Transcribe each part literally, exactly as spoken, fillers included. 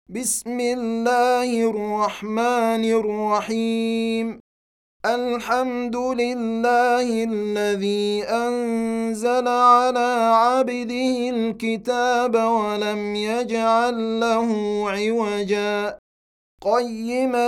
بسم الله الرحمن الرحيم. الحمد لله الذي أنزل على عبده الكتاب ولم يجعل له عوجا قيما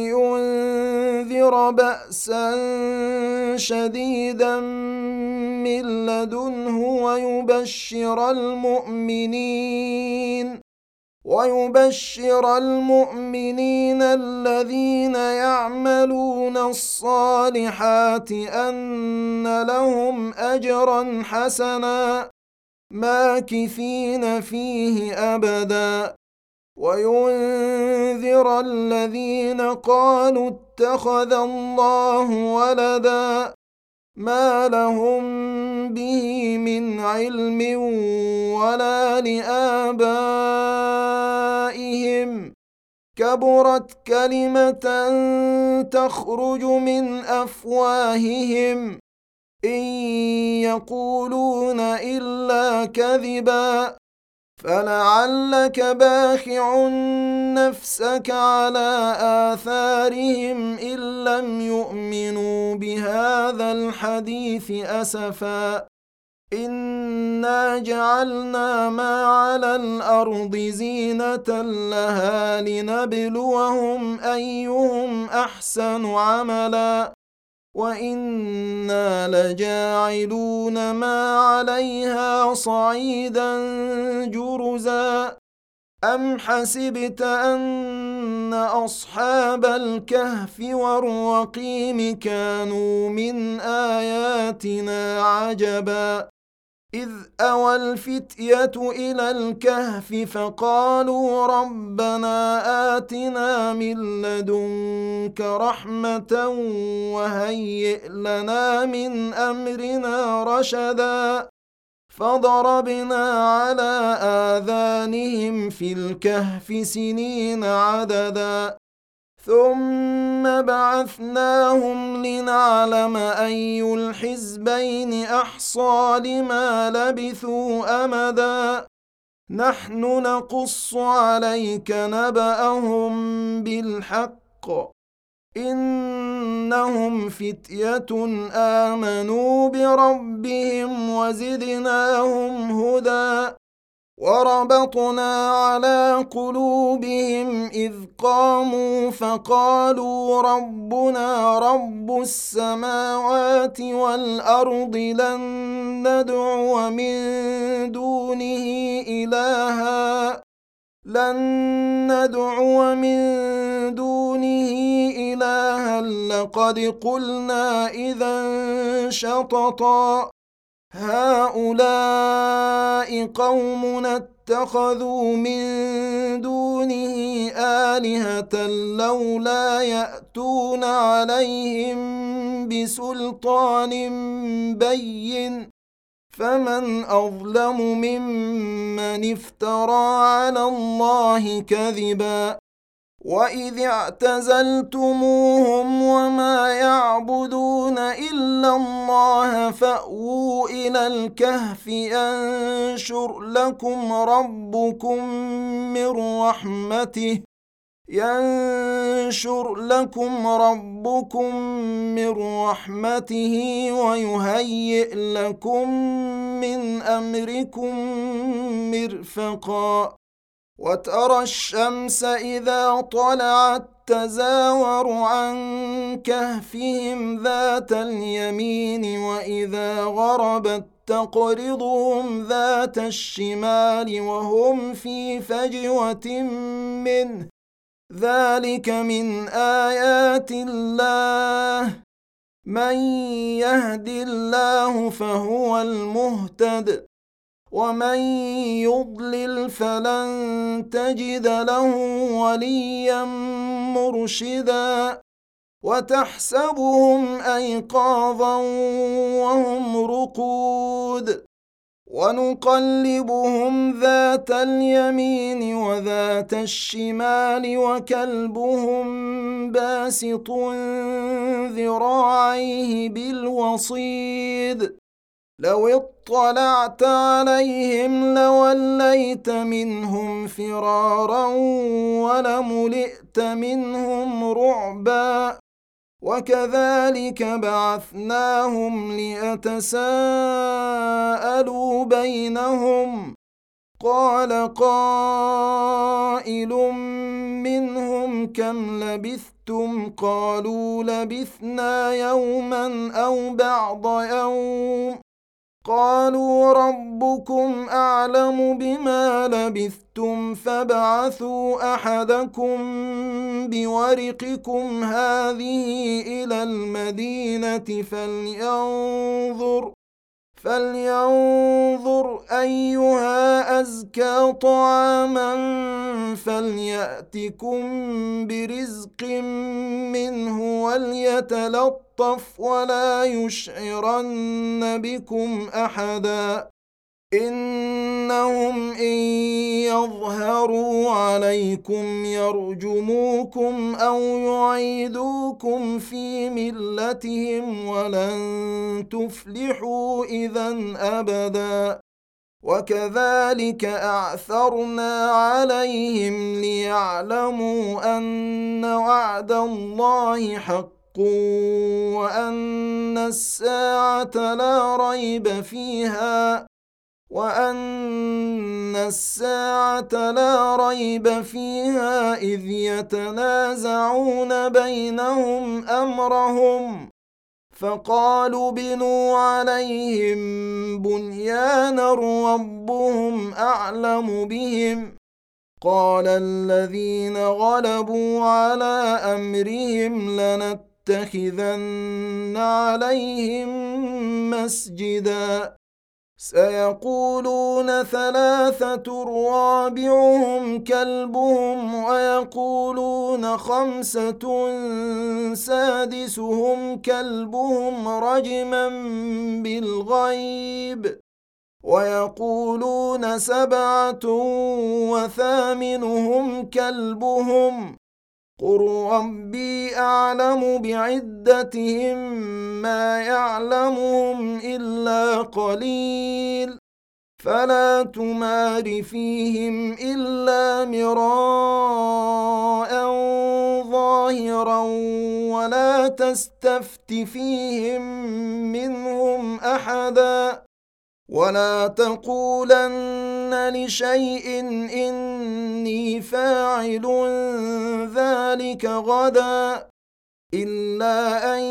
لينذر بأسا شديدا من لدنه ويبشر المؤمنين ويبشر المؤمنين الذين يعملون الصالحات أن لهم أجرا حسنا ماكثين فيه أبدا وينذر الذين قالوا اتخذ الله ولدا ما لهم به من علم ولا لآبائهم كبرت كلمة تخرج من أفواههم إن يقولون إلا كذبا فلعلك باخع نفسك على آثارهم إن لم يؤمنوا بهذا الحديث أسفا إنا جعلنا ما على الأرض زينة لها لنبلوهم أيهم أحسن عملا وإنا لجاعلون ما عليها صعيدا جرزا أم حسبت أن أصحاب الكهف والرقيم كانوا من آياتنا عجبا إذ أوى الفتية إلى الكهف فقالوا ربنا آتنا من لدنك رحمة وهيئ لنا من أمرنا رشدا فضربنا على آذانهم في الكهف سنين عددا ثم بعثناهم لنعلم أي الحزبين أحصى لما لبثوا أمدا نحن نقص عليك نبأهم بالحق إنهم فتية آمنوا بربهم وزدناهم هدى وربطنا على قلوبهم إذ قاموا فقالوا ربنا رب السماوات والأرض لن ندعو من دونه إلها لن ندعو من دونه إلها لقد قلنا إذا شططا هؤلاء قومنا اتخذوا من دونه آلهة لولا يأتون عليهم بسلطان بين فمن أظلم ممن افترى على الله كذبا وإذ اعتزلتموهم وما يعبدون إلا الله فأووا إلى الكهف ينشر لكم ربكم من رحمته ينشر لكم ربكم من رحمته ويهيئ لكم من أمركم مرفقا وترى الشمس إذا طلعت تزاور عن كهفهم ذات اليمين وإذا غربت تقرضهم ذات الشمال وهم في فجوة منه ذلك من آيات الله من يهد الله فهو المهتد ومن يضلل فلن تجد له وليا مرشدا وتحسبهم أيقاظا وهم رقود ونقلبهم ذات اليمين وذات الشمال وكلبهم باسط ذراعيه بالوصيد لو اطلعت عليهم لوليت منهم فرارا ولملئت منهم رعبا وكذلك بعثناهم ليتساءلوا بينهم قال قائل منهم كم لبثتم قالوا لبثنا يوما أو بعض يوم قالوا ربكم أعلم بما لبثتم فابعثوا أحدكم بورقكم هذه إلى المدينة فلينظر فلينظر أيها أزكى طعاما فليأتكم برزق منه وليتلطف ولا يشعرن بكم أحدا إنهم إن يظهروا عليكم يرجموكم أو يعيدوكم في ملتهم ولن تفلحوا إذا أبدا وكذلك أعثرنا عليهم ليعلموا أن وعد الله حق وأن الساعة لا ريب فيها وأن الساعة لا ريب فيها إذ يتنازعون بينهم أمرهم فقالوا بنوا عليهم بنيانا ربهم أعلم بهم قال الذين غلبوا على أمرهم لنتخذن عليهم مسجدا سيقولون ثلاثة رابعهم كلبهم ويقولون خمسة سادسهم كلبهم رجما بالغيب ويقولون سبعة وثامنهم كلبهم قل ربي أعلم بعدتهم ما يعلمهم إلا قليل فلا تمار فيهم إلا مراء ظاهرا ولا تستفت فيهم منهم أحدا ولا تقولن لشيء إني فاعل ذلك غدا إلا أن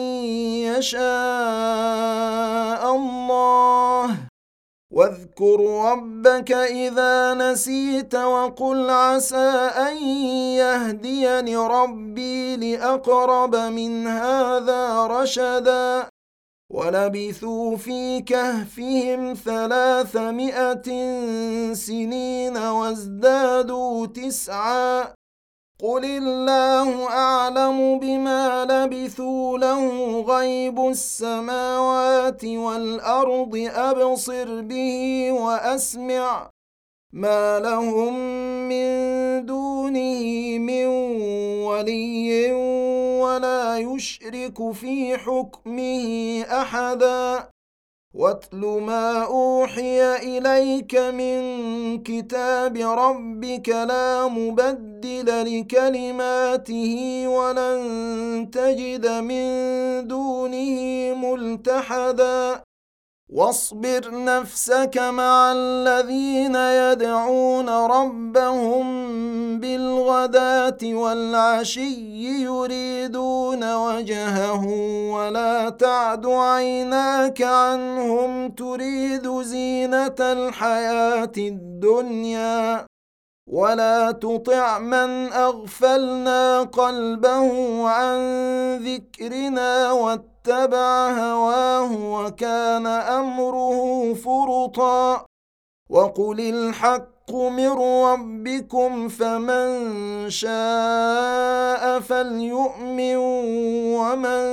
يشاء الله واذكر ربك إذا نسيت وقل عسى أن يهديني ربي لأقرب من هذا رشدا ولبثوا في كهفهم ثلاثمائة سنين وازدادوا تسعا قل الله أعلم بما لبثوا له غيب السماوات والأرض أبصر به وأسمع ما لهم من دونه من ولي ولا يشرك في حكمه أحدا واتل ما أوحي إليك من كتاب ربك لا مبدل لكلماته ولن تجد من دونه ملتحدا واصبر نفسك مع الذين يدعون ربهم بالغداة والعشي يريدون وجهه ولا تعد عيناك عنهم تريد زينة الحياة الدنيا ولا تطع من أغفلنا قلبه عن ذكرنا واتبع هواه وكان أمره فرطا وقل الحق من ربكم فمن شاء فليؤمن ومن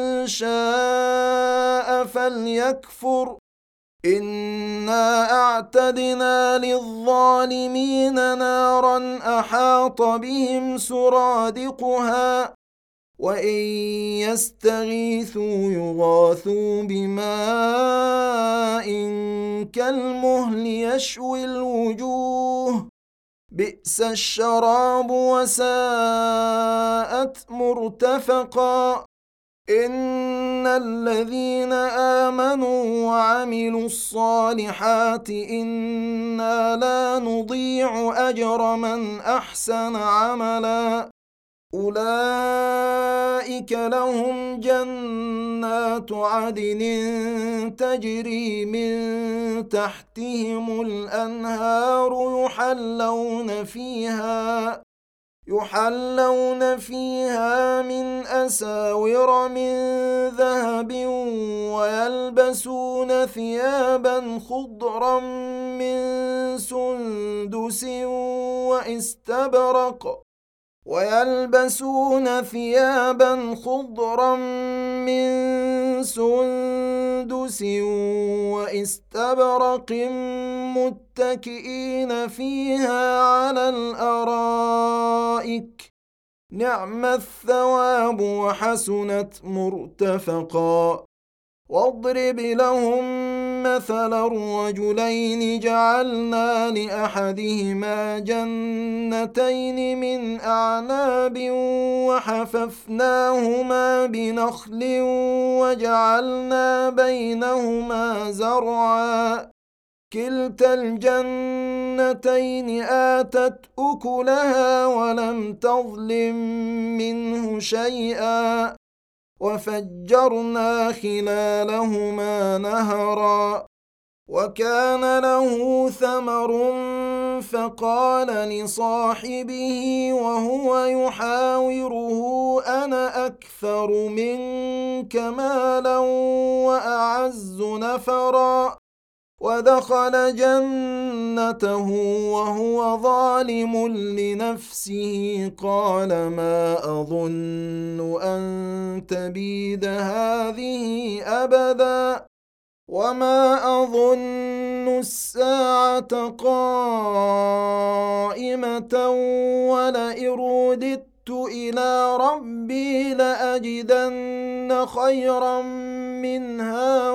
شاء فليكفر إنا أعتدنا للظالمين نارا أحاط بهم سرادقها وإن يستغيثوا يغاثوا بماء كالمهل يشوي الوجوه بئس الشراب وساءت مرتفقا إن الذين آمنوا وعملوا الصالحات إنا لا نضيع أجر من أحسن عملا أولئك لهم جنات عدن تجري من تحتهم الأنهار يحلون فيها يحلون فيها من أساور من ذهب ويلبسون ثيابا خضرا من سندس واستبرق ويلبسون ثيابا خضرا من سندس واستبرق متكئين فيها على الأرائك نعم الثواب وحسنت مرتفقا واضرب لهم مثلا الرجلين جعلنا لأحدهما جنتين من أعناب وحففناهما بنخل وجعلنا بينهما زرعا كلتا الجنتين آتت أكلها ولم تظلم منه شيئا وفجرنا خلالهما نهرا وكان له ثمر فقال لصاحبه وهو يحاوره أنا أكثر منك مالا وأعز نفرا ودخل جنته وهو ظالم لنفسه قال ما أظن أن تبيد هذه أبدا وما أظن الساعة قائمة ولئن رددت إلى ربي لأجدن خيرا منها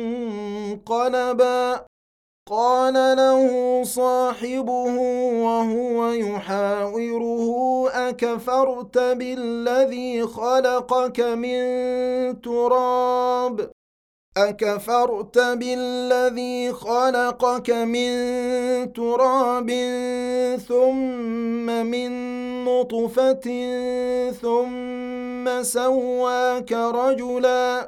منقلبا قال له صاحبه وهو يحاوره أكفرت بالذي خلقك من تراب أكفرت بالذي خلقك من تراب ثم من نطفة ثم سواك رجلا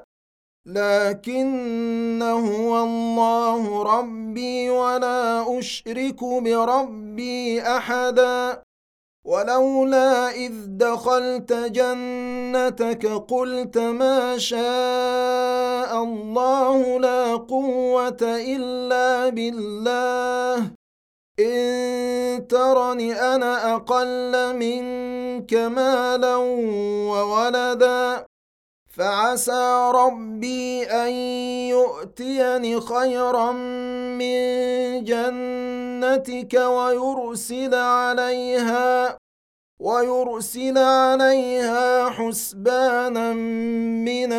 لكن هو الله ربي ولا أشرك بربي أحدا ولولا إذ دخلت جنتك قلت ما شاء الله لا قوة إلا بالله إن ترني أنا أقل منك مالا وولدا فعسى ربي أن يؤتيني خيرا من جنتك ويرسل عليها ويرسل عليها حسبانا من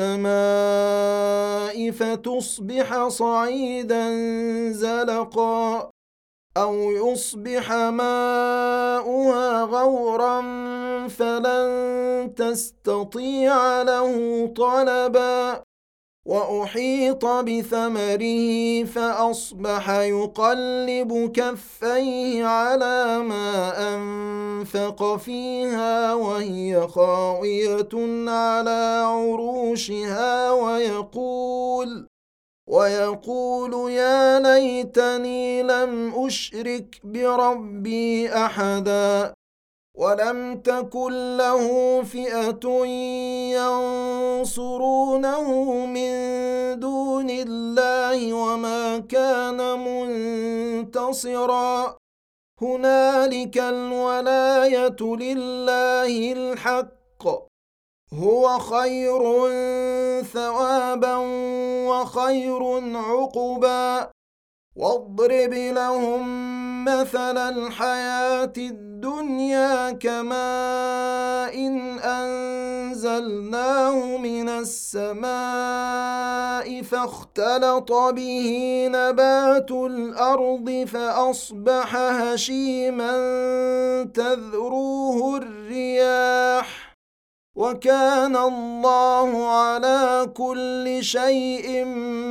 السماء فتصبح صعيدا زلقا أو يصبح ماؤها غورا فلن تستطيع له طلبا وأحيط بثمره فأصبح يقلب كفيه على ما أنفق فيها وهي خاوية على عروشها ويقول ويقول يا ليتني لم أشرك بربي أحدا ولم تكن له فئة ينصرونه من دون الله وما كان منتصرا هنالك الولاية لله الحق هو خير ثوابا وخير عقبا واضرب لهم مثل الحياة الدنيا كماء إن أنزلناه من السماء فاختلط به نبات الأرض فأصبح هشيما تذروه الرياح وكان الله على كل شيء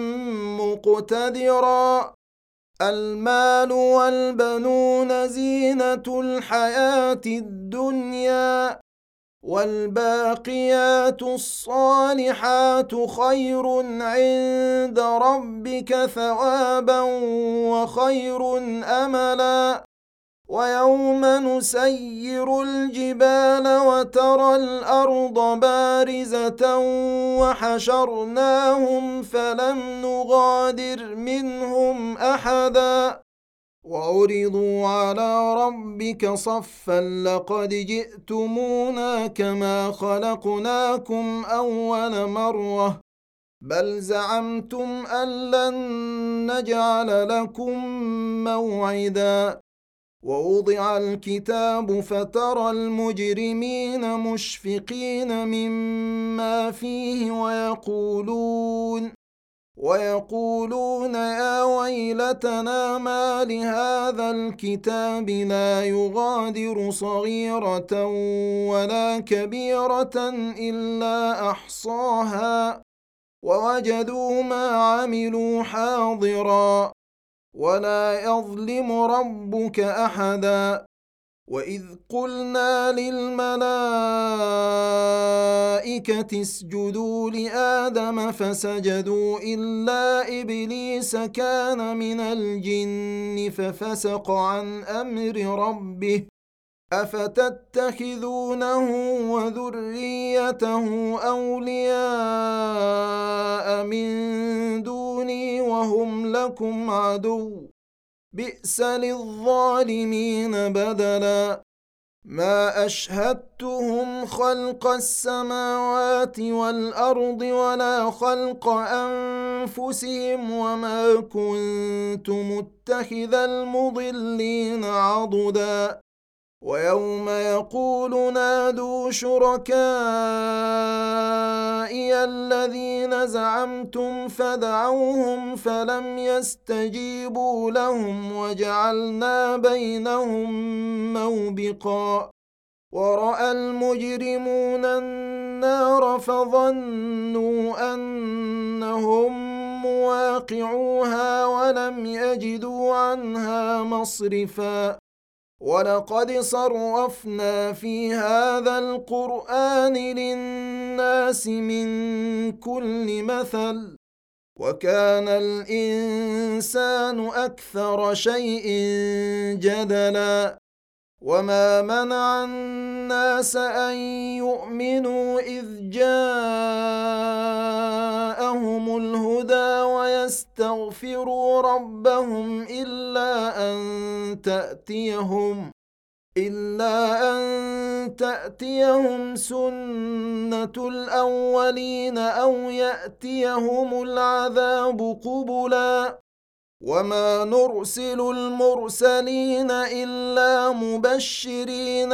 مقتدرا. المال والبنون زينة الحياة الدنيا والباقيات الصالحات خير عند ربك ثوابا وخير أملا. ويوم نسير الجبال وترى الأرض بارزة وحشرناهم فلم نغادر منهم أحدا وعرضوا على ربك صفا لقد جئتمونا كما خلقناكم أول مرة بل زعمتم أن لن نجعل لكم موعدا. ووضع الكتاب فترى المجرمين مشفقين مما فيه ويقولون ويقولون يا ويلتنا ما لهذا الكتاب لا يغادر صغيرة ولا كبيرة إلا أحصاها ووجدوا ما عملوا حاضرا ولا يظلم ربك أحدا. وإذ قلنا للملائكة اسجدوا لآدم فسجدوا إلا إبليس كان من الجن ففسق عن أمر ربه أفتتخذونه وذريته أولياء من دوني وهم لكم عدو بئس للظالمين بدلا. ما أشهدتهم خلق السماوات والأرض ولا خلق أنفسهم وما كنت متخذ المضلين عضدا. ويوم يقول نادوا شركائي الذين زعمتم فدعوهم فلم يستجيبوا لهم وجعلنا بينهم موبقا. ورأى المجرمون النار فظنوا أنهم مواقعوها ولم يجدوا عنها مصرفا. ولقد صرفنا في هذا القرآن للناس من كل مثل وكان الإنسان أكثر شيء جدلا. وما منع الناس أن يؤمنوا إذ جاءهم الهدى ويستغفروا ربهم إلا أن تأتيهم إلا أن تأتيهم سنة الأولين أو يأتيهم العذاب قبلا. وما نرسل المرسلين إلا مبشرين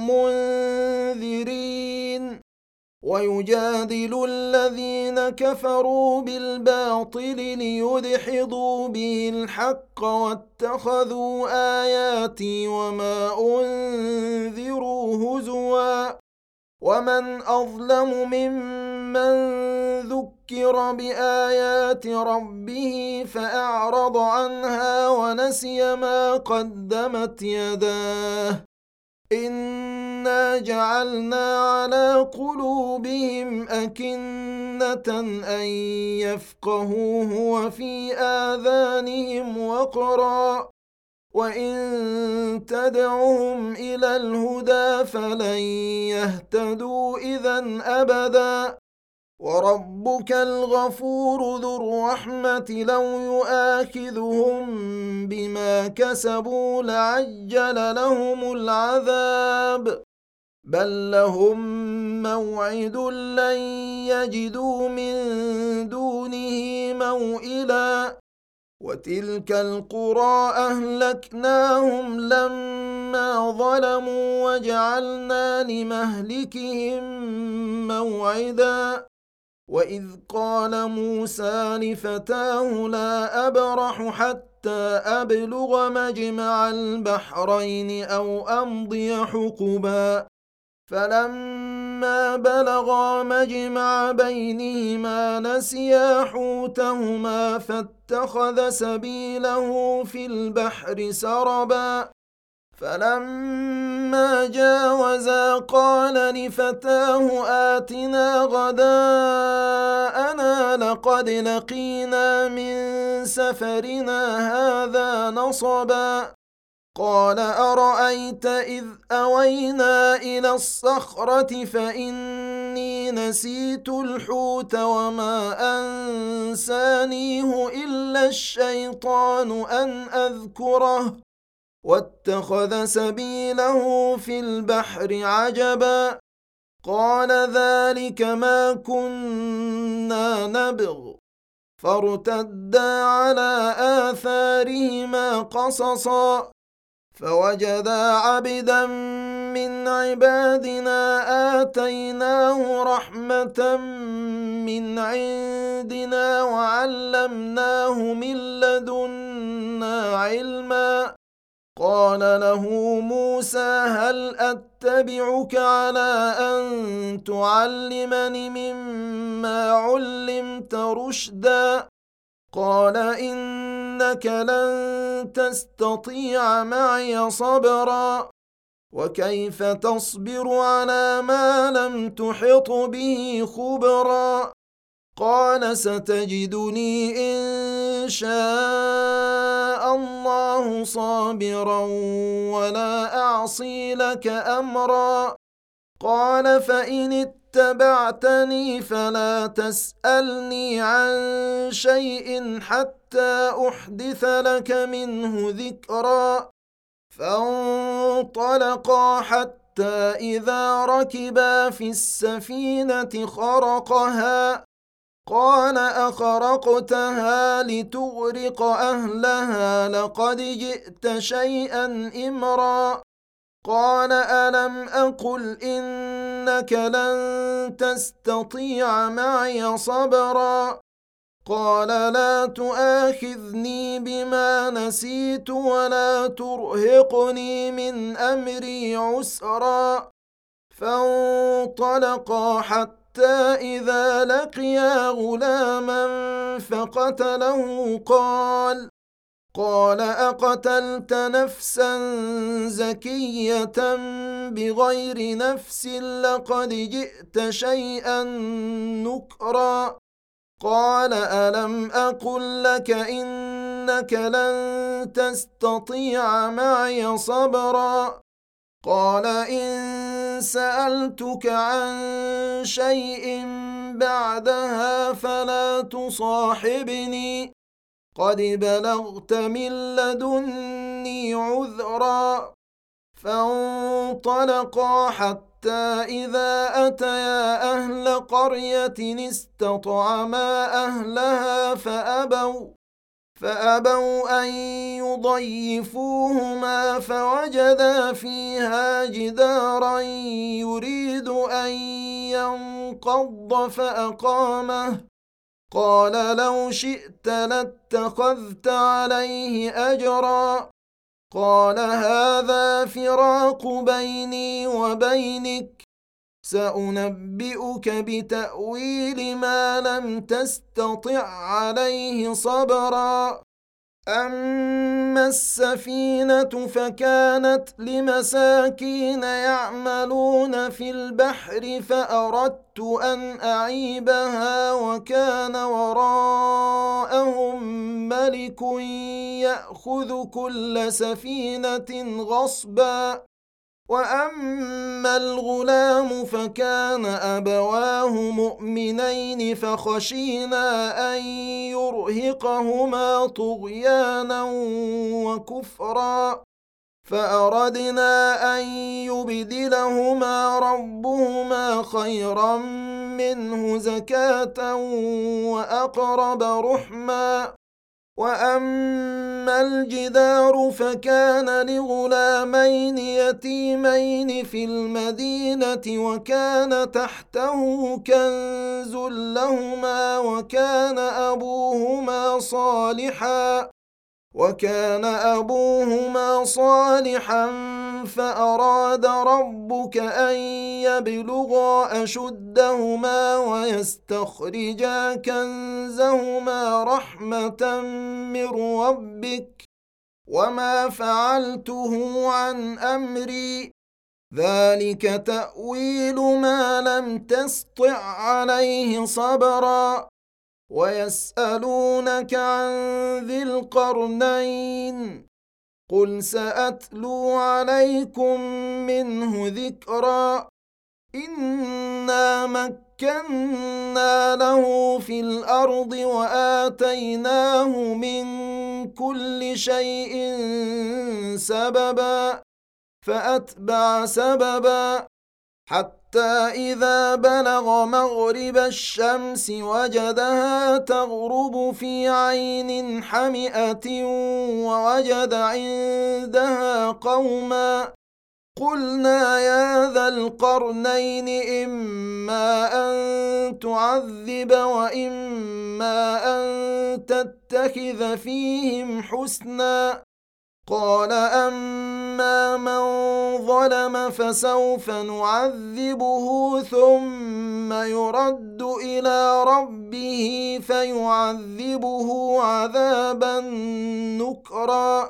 ومنذرين ويجادل الذين كفروا بالباطل ليدحضوا به الحق واتخذوا آياتي وما أنذروا هزوا. ومن أظلم ممن ذكر بآيات ربه فأعرض عنها ونسي ما قدمت يداه إنا جعلنا على قلوبهم أكنة أن يفقهوه وفي آذانهم وقرا وإن تدعهم إلى الهدى فلن يهتدوا إذا أبدا. وربك الغفور ذو الرحمة لو يؤاخذهم بما كسبوا لعجل لهم العذاب بل لهم موعد لن يجدوا من دونه موئلا. وتلك القرى أهلكناهم لما ظلموا وجعلنا لمهلكهم موعدا وإذ قال موسى لفتاه لا أبرح حتى أبلغ مجمع البحرين أو أمضي حقبا فلما بلغا مجمع بينهما نسيا حوتهما فاتخذ سبيله في البحر سربا فلما جاوزا قال لفتاه آتنا غداءنا لقد لقينا من سفرنا هذا نصبا قال أرأيت إذ أوينا إلى الصخرة فإني نسيت الحوت وما أنسانيه إلا الشيطان أن أذكره واتخذ سبيله في البحر عجبا قال ذلك ما كنا نبغ فارتدا على آثارهما قصصا فوجدا عبدا من عبادنا آتيناه رحمة من عندنا وعلمناه من لدنا علما قال له موسى هل أتبعك على أن تعلمني مما علمت رشدا قال إنك لن تستطيع معي صبرا وكيف تصبر على ما لم تحط به خبرا قال ستجدني إن شاء الله صابرا ولا أعصي لك أمرا قال فإن اتبعتني فلا تسألني عن شيء حتى أحدث لك منه ذكرا فانطلقا حتى إذا ركبا في السفينة خرقها قال أخرقتها لتغرق أهلها لقد جئت شيئا إمرا قال ألم أقل إنك لن تستطيع معي صبرا قال لا تؤاخذني بما نسيت ولا ترهقني من أمري عسرا فانطلقا حتى إذا لقيا غلاما فقتله قال قال أقتلت نفسا زكية بغير نفس لقد جئت شيئا نكرا قال ألم أقل لك إنك لن تستطيع معي صبرا قال إن سألتك عن شيء بعدها فلا تصاحبني قد بلغت من لدني عذرا فانطلقا حتى إذا أتيا أهل قرية استطعما أهلها فأبوا فأبوا أن يضيفوهما فوجدا فيها جدارا يريد أن ينقض فأقامه قال لو شئت لاتخذت عليه أجرا قال هذا فراق بيني وبينك سأنبئك بتأويل ما لم تستطع عليه صبرا أما السفينة فكانت لمساكين يعملون في البحر فأردت أن أعيبها وكان وراءهم ملك يأخذ كل سفينة غصبا وأما الغلام فكان أبواه مؤمنين فخشينا أن يرهقهما طغيانا وكفرا فأردنا أن يبدلهما ربهما خيرا منه زكاة وأقرب رحما وأما الجدار فكان لغلامين يتيمين في المدينة وكان تحته كنز لهما وكان أبوهما صالحا وكان أبوهما صالحا فأراد ربك أن يبلغا أشدهما ويستخرجا كنزهما رحمة من ربك وما فعلته عن أمري ذلك تأويل ما لم تسطع عليه صبرا ويسألونك عن ذي القرنين قل سأتلو عليكم منه ذكرا إنا مكنا له في الأرض وآتيناه من كل شيء سببا فأتبع سببا حتى إذا بلغ مغرب الشمس وجدها تغرب في عين حمئة ووجد عندها قوما قلنا يا ذا القرنين إما أن تعذب وإما أن تتخذ فيهم حسنا قال أما من ظلم فسوف نعذبه ثم يرد إلى ربه فيعذبه عذابا نكرا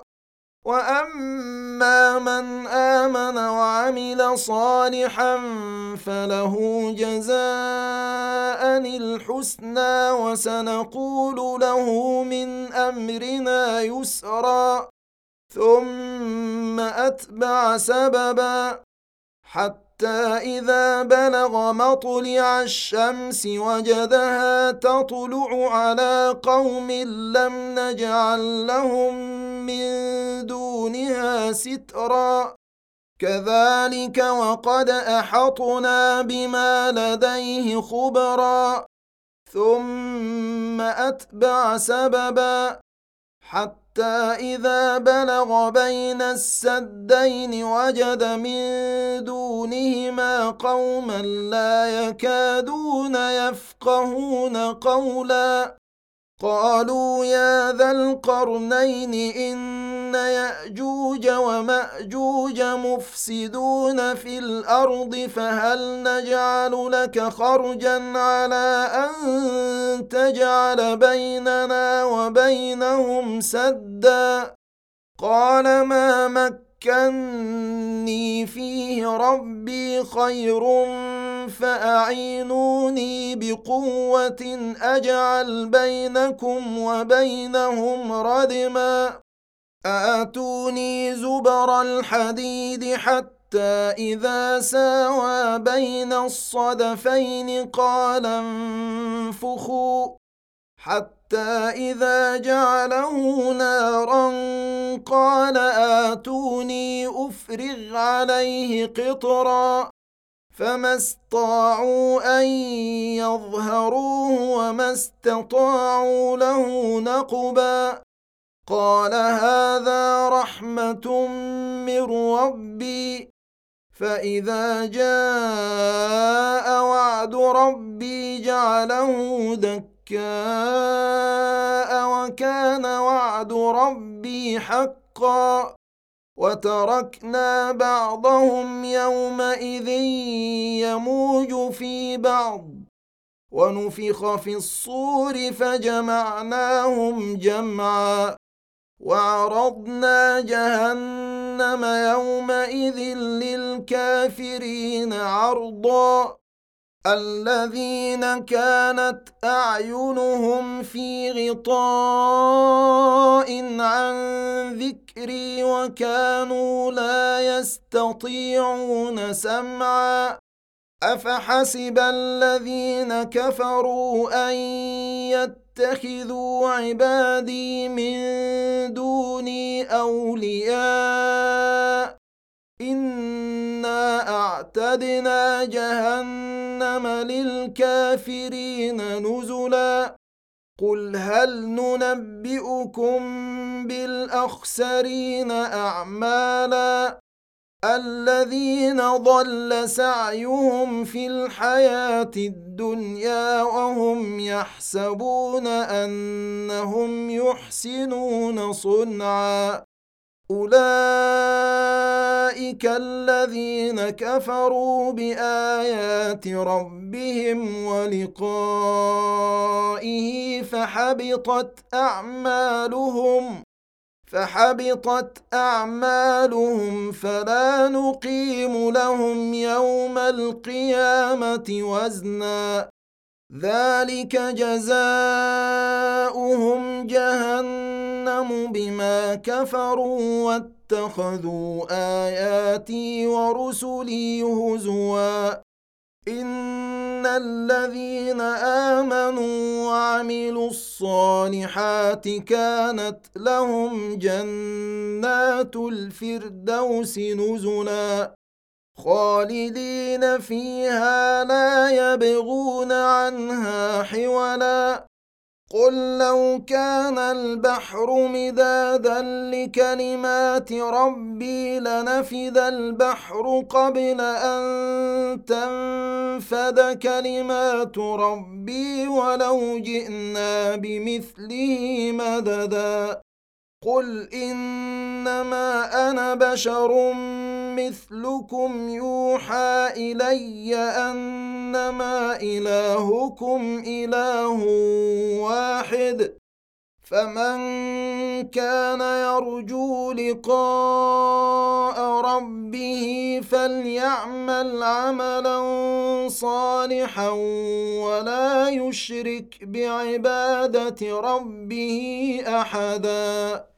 وأما من آمن وعمل صالحا فله جزاء الحسنى وسنقول له من أمرنا يسرا ثم أتبع سببا حتى إذا بلغ مطلع الشمس وجدها تطلع على قوم لم نجعل لهم من دونها سترا كذلك وقد أحطنا بما لديه خبرا ثم أتبع سببا حتى إذا بلغ بين السدين وجد من دونهما قوما لا يكادون يفقهون قولا قالوا يا ذا القرنين إن يأجوج ومأجوج مفسدون في الأرض فهل نجعل لك خرجا على أن تجعل بيننا وبينهم سدا قال ما مكني فيه ربي خير فأعينوني بقوة أجعل بينكم وبينهم ردما آتوني زبر الحديد حتى إذا ساوى بين الصدفين قال انفخوا حتى إذا جعله نارا قال آتوني أفرغ عليه قطرا فما استطاعوا أن يظهروه وما استطاعوا له نقبا قال هذا رحمة من ربي فإذا جاء وعد ربي جعله دكاء وكان وعد ربي حقا وتركنا بعضهم يومئذ يموج في بعض ونفخ في الصور فجمعناهم جمعا وعرضنا جهنم يومئذ للكافرين عرضا الذين كانت أعينهم في غطاء عن ذكري وكانوا لا يستطيعون سمعا أفحسب الذين كفروا أن يتخذوا عبادي من دوني أولياء إنا أعتدنا جهنم للكافرين نزلا قل هل ننبئكم بالأخسرين أعمالا الذين ضل سعيهم في الحياة الدنيا وهم يحسبون أنهم يحسنون صنعا أولئك الذين كفروا بآيات ربهم ولقائه فحبطت أعمالهم فحبطت أعمالهم فلا نقيم لهم يوم القيامة وزنا ذلك جزاؤهم جهنم بما كفروا واتخذوا آياتي ورسلي هزوا إن الذين آمنوا وعملوا الصالحات كانت لهم جنات الفردوس نزلا خالدين فيها لا يبغون عنها حولا قل لو كان البحر مدادا لكلمات ربي لنفد البحر قبل أن تنفد كلمات ربي ولو جئنا بمثله مددا قل إنما أنا بشر مثلكم يوحى إلي أنما إلهكم إله واحد فمن كان يرجو لقاء ربه فليعمل عملا صالحا ولا يشرك بعبادة ربه أحدا